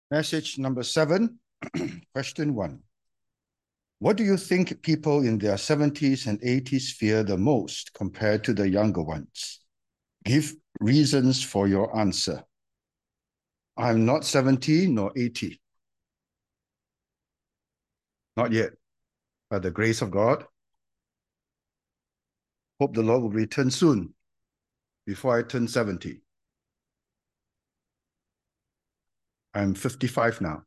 Message number 7, question 1. What do you think people in their 70s and 80s fear the most compared to the younger ones? Give reasons for your answer. I'm not 70 nor 80. Not yet. By the grace of God, hope the Lord will return soon, before I turn 70. I'm 55 now.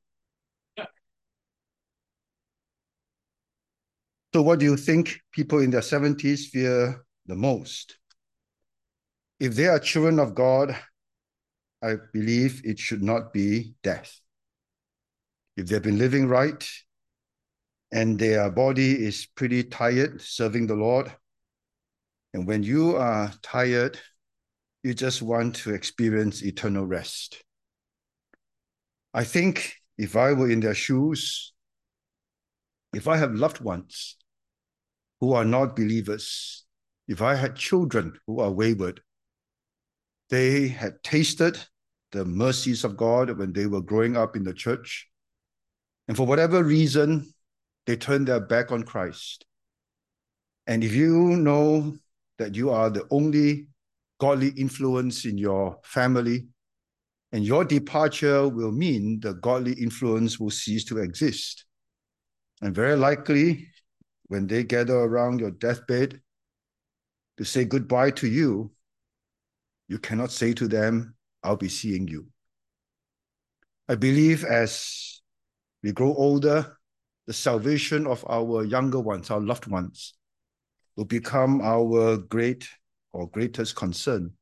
So what do you think people in their 70s fear the most? If they are children of God, I believe it should not be death. If they've been living right and their body is pretty tired serving the Lord, and when you are tired, you just want to experience eternal rest. I think if I were in their shoes, if I have loved ones who are not believers, if I had children who are wayward, they had tasted the mercies of God when they were growing up in the church, and for whatever reason, they turned their back on Christ. And if you know that you are the only godly influence in your family, and your departure will mean the godly influence will cease to exist. And very likely, when they gather around your deathbed to say goodbye to you, you cannot say to them, I'll be seeing you. I believe as we grow older, the salvation of our younger ones, our loved ones, will become our greatest concern.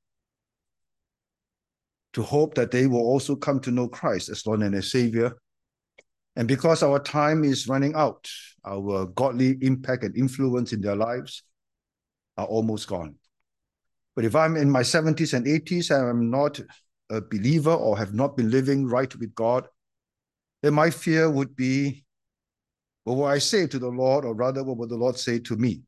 To hope that they will also come to know Christ as Lord and as Savior. And because our time is running out, our godly impact and influence in their lives are almost gone. But if I'm in my 70s and 80s and I'm not a believer or have not been living right with God, then my fear would be, what will I say to the Lord, or rather, what will the Lord say to me?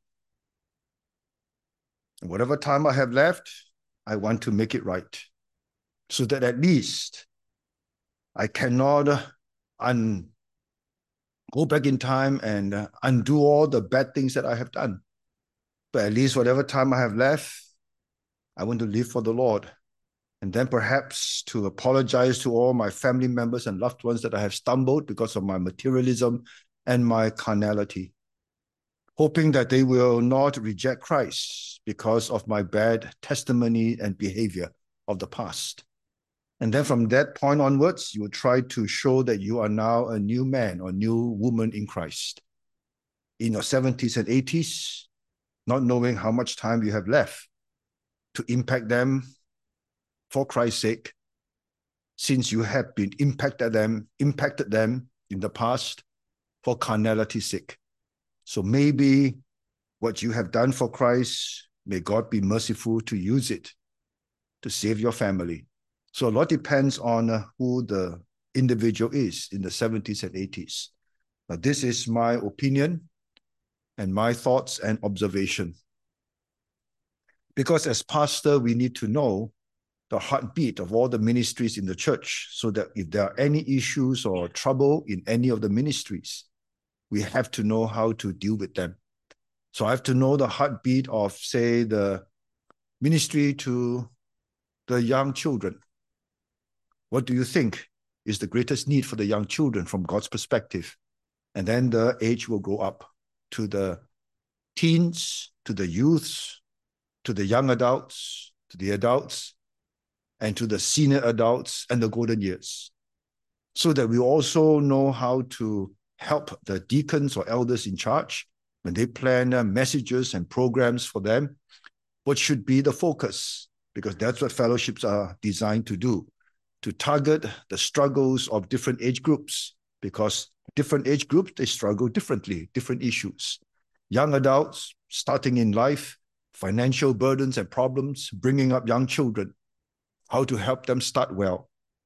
And whatever time I have left, I want to make it right, so that at least I cannot go back in time and undo all the bad things that I have done. But at least whatever time I have left, I want to live for the Lord. And then perhaps to apologize to all my family members and loved ones that I have stumbled because of my materialism and my carnality, hoping that they will not reject Christ because of my bad testimony and behavior of the past. And then from that point onwards, you will try to show that you are now a new man or new woman in Christ. In your 70s and 80s, not knowing how much time you have left to impact them for Christ's sake, since you have been impacted them in the past for carnality's sake. So maybe what you have done for Christ, may God be merciful to use it to save your family. So a lot depends on who the individual is in the 70s and 80s. Now, this is my opinion and my thoughts and observation. Because as pastor, we need to know the heartbeat of all the ministries in the church, so that if there are any issues or trouble in any of the ministries, we have to know how to deal with them. So I have to know the heartbeat of, say, the ministry to the young children. What do you think is the greatest need for the young children from God's perspective? And then the age will go up to the teens, to the youths, to the young adults, to the adults, and to the senior adults and the golden years. So that we also know how to help the deacons or elders in charge when they plan messages and programs for them, what should be the focus? Because that's what fellowships are designed to do, to target the struggles of different age groups, because different age groups, they struggle differently, different issues. Young adults starting in life, financial burdens and problems, bringing up young children, how to help them start well.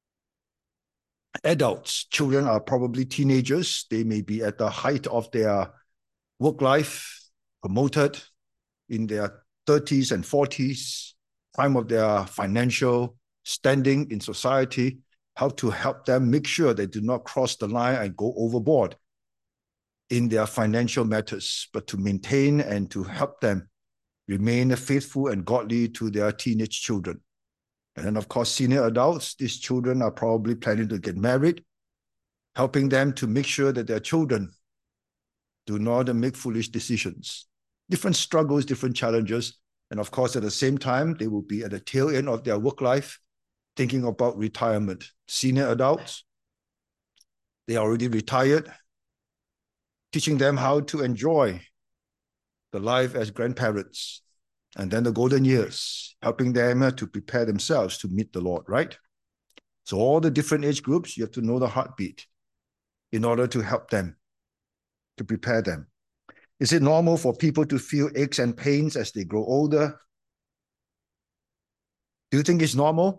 Adults, children are probably teenagers. They may be at the height of their work life, promoted in their 30s and 40s, time of their financial standing in society. how to help them make sure they do not cross the line and go overboard in their financial matters, but to maintain and to help them remain faithful and godly to their teenage children. And then, of course, senior adults, these children are probably planning to get married, helping them to make sure that their children do not make foolish decisions. Different struggles, different challenges. And of course, at the same time, they will be at the tail end of their work life, thinking about retirement. Senior adults, they are already retired, teaching them how to enjoy the life as grandparents. And then the golden years, helping them to prepare themselves to meet the Lord, right? So all the different age groups, you have to know the heartbeat in order to help them, to prepare them. Is it normal for people to feel aches and pains as they grow older? Do you think it's normal?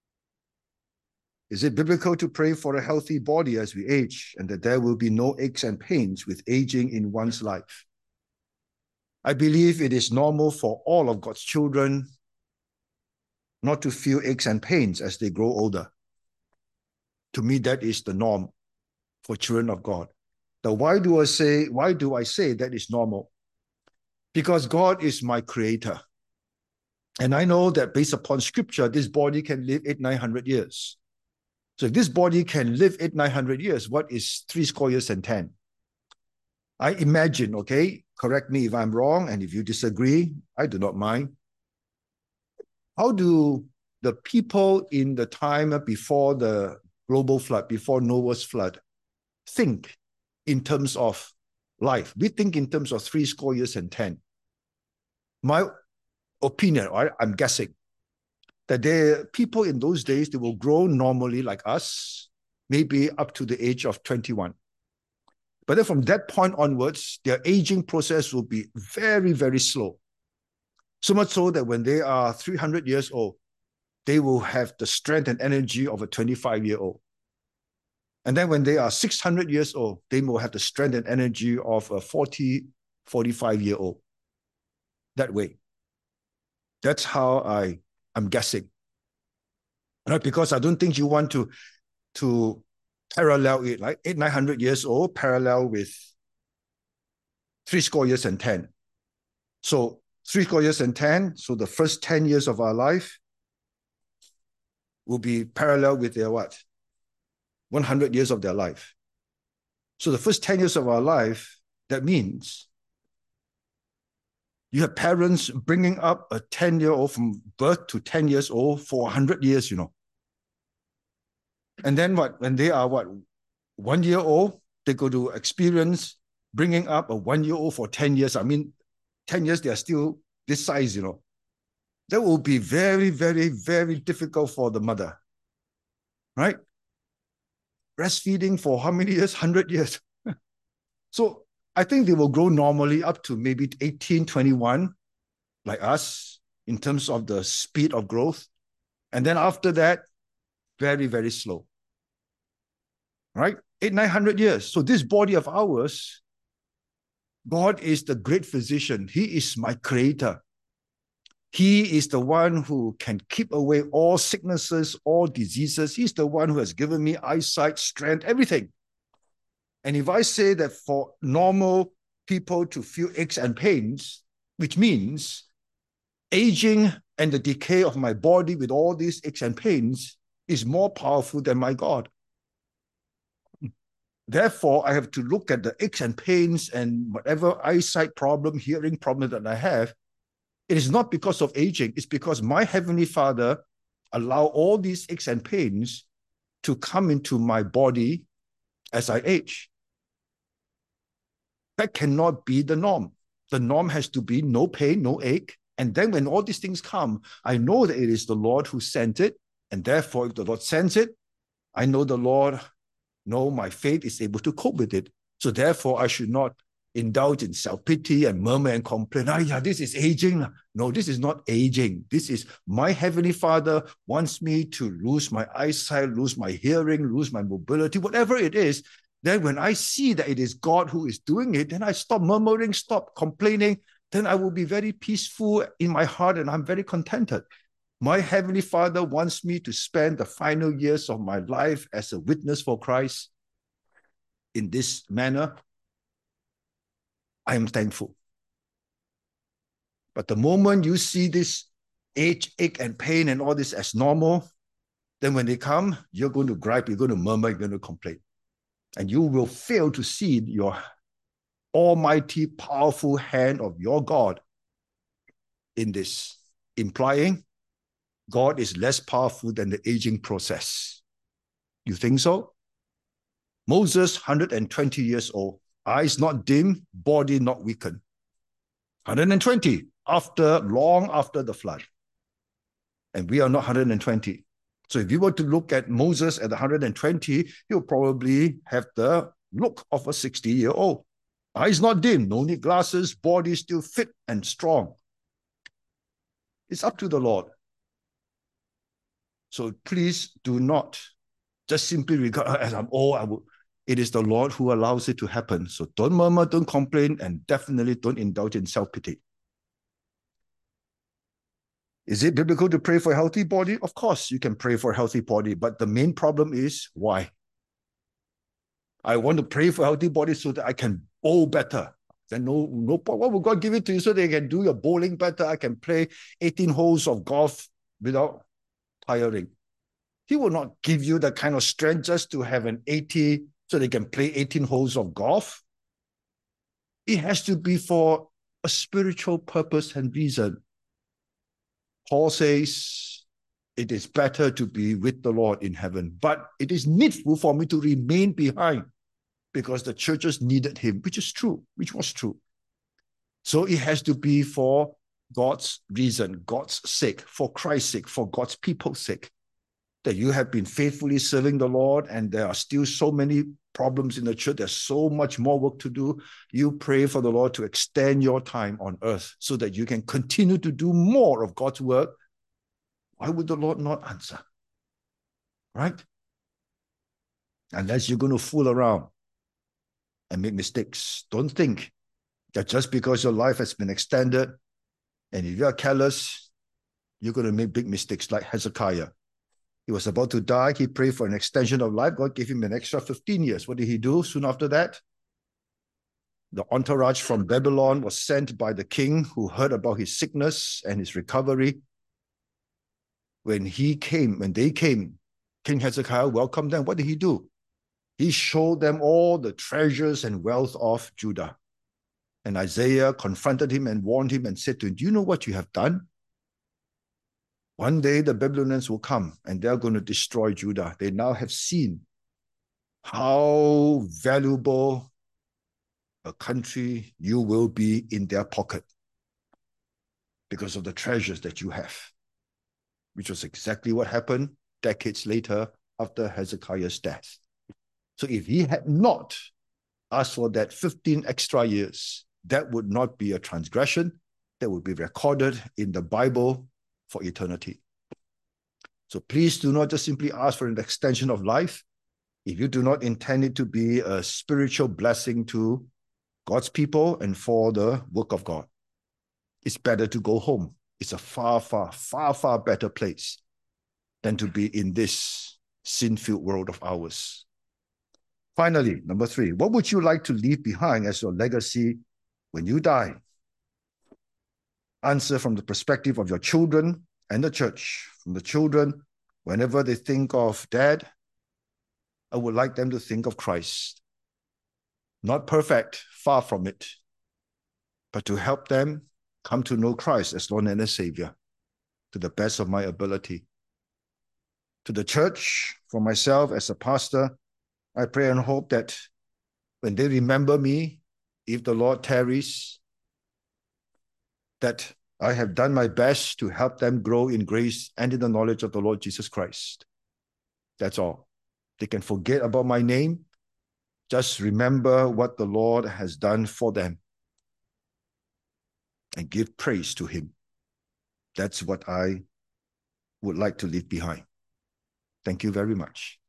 Is it biblical to pray for a healthy body as we age and that there will be no aches and pains with aging in one's life? I believe it is normal for all of God's children not to feel aches and pains as they grow older. To me, that is the norm for children of God. Now, why do I say that is normal? Because God is my creator. And I know that based upon scripture, this body can live 800-900 years. So if this body can live 800-900 years, what is 70 years and 10? I imagine, okay, correct me if I'm wrong, and if you disagree, I do not mind. How do the people in the time before the global flood, before Noah's flood, think in terms of life? We think in terms of 70 years and 10. My opinion, I'm guessing, that the people in those days, they will grow normally like us, maybe up to the age of 21. But then from that point onwards, their aging process will be very, very slow. So much so that when they are 300 years old, they will have the strength and energy of a 25-year-old. And then when they are 600 years old, they will have the strength and energy of a 40, 45-year-old. That way. That's how I'm guessing. Right? Because I don't think you want to parallel it, like 800-900 years old, parallel with 70 years and 10. So 70 years and 10, so the first 10 years of our life will be parallel with their what? 100 years of their life. So the first 10 years of our life, that means you have parents bringing up a 10-year-old from birth to 10 years old for 100 years, you know. And then what? When they are 1 year old, they go to experience bringing up a 1-year-old for 10 years. I mean, 10 years, they are still this size, you know. That will be very, very, very difficult for the mother, right? Breastfeeding for how many years? 100 years. So I think they will grow normally up to maybe 18, 21, like us, in terms of the speed of growth. And then after that, very, very slow. Right? 800-900 years. So this body of ours, God is the great physician. He is my creator. He is the one who can keep away all sicknesses, all diseases. He's the one who has given me eyesight, strength, everything. And if I say that for normal people to feel aches and pains, which means aging and the decay of my body with all these aches and pains is more powerful than my God. Therefore, I have to look at the aches and pains and whatever eyesight problem, hearing problem that I have. It is not because of aging. It's because my Heavenly Father allow all these aches and pains to come into my body as I age. That cannot be the norm. The norm has to be no pain, no ache. And then when all these things come, I know that it is the Lord who sent it. And therefore, if the Lord sends it, I know the Lord, no, my faith is able to cope with it. So therefore, I should not indulge in self-pity and murmur and complain. This is aging. No, this is not aging. This is my Heavenly Father wants me to lose my eyesight, lose my hearing, lose my mobility, whatever it is. Then when I see that it is God who is doing it, then I stop murmuring, stop complaining. Then I will be very peaceful in my heart and I'm very contented. My Heavenly Father wants me to spend the final years of my life as a witness for Christ in this manner. I am thankful. But the moment you see this age, ache, and pain and all this as normal, then when they come, you're going to gripe, you're going to murmur, you're going to complain. And you will fail to see your almighty, powerful hand of your God in this, implying God is less powerful than the aging process. You think so? Moses, 120 years old, eyes not dim, body not weakened. 120, long after the flood. And we are not 120. So if you were to look at Moses at 120, he'll probably have the look of a 60-year-old. Eyes not dim, no need glasses, body still fit and strong. It's up to the Lord. So please do not just simply regard as I'm old. It is the Lord who allows it to happen. So don't murmur, don't complain, and definitely don't indulge in self-pity. Is it biblical to pray for a healthy body? Of course, you can pray for a healthy body, but the main problem is why? I want to pray for a healthy body so that I can bowl better. Then no problem. Why would God give it to you so that you can do your bowling better? I can play 18 holes of golf without tiring. He will not give you the kind of strength just to have an 80 so they can play 18 holes of golf. It has to be for a spiritual purpose and reason. Paul says, it is better to be with the Lord in heaven, but it is needful for me to remain behind because the churches needed him, which was true. So it has to be for God's reason, God's sake, for Christ's sake, for God's people's sake, that you have been faithfully serving the Lord and there are still so many problems in the church. There's so much more work to do. You pray for the Lord to extend your time on earth so that you can continue to do more of God's work. Why would the Lord not answer? Right? Unless you're going to fool around and make mistakes. Don't think that just because your life has been extended and if you are careless, you're going to make big mistakes like Hezekiah. He was about to die. He prayed for an extension of life. God gave him an extra 15 years. What did he do soon after that? The entourage from Babylon was sent by the king who heard about his sickness and his recovery. When they came, King Hezekiah welcomed them. What did he do? He showed them all the treasures and wealth of Judah. And Isaiah confronted him and warned him and said to him, do you know what you have done? One day the Babylonians will come and they're going to destroy Judah. They now have seen how valuable a country you will be in their pocket because of the treasures that you have, which was exactly what happened decades later after Hezekiah's death. So if he had not asked for that 15 extra years, that would not be a transgression. That would be recorded in the Bible for eternity. So please do not just simply ask for an extension of life if you do not intend it to be a spiritual blessing to God's people and for the work of God. It's better to go home. It's a far, far, far, far better place than to be in this sin-filled world of ours. Finally, number 3, what would you like to leave behind as your legacy when you die? Answer from the perspective of your children and the church. From the children, whenever they think of Dad, I would like them to think of Christ. Not perfect, far from it, but to help them come to know Christ as Lord and as Savior to the best of my ability. To the church, for myself as a pastor, I pray and hope that when they remember me, if the Lord tarries, that I have done my best to help them grow in grace and in the knowledge of the Lord Jesus Christ. That's all. They can forget about my name. Just remember what the Lord has done for them and give praise to him. That's what I would like to leave behind. Thank you very much.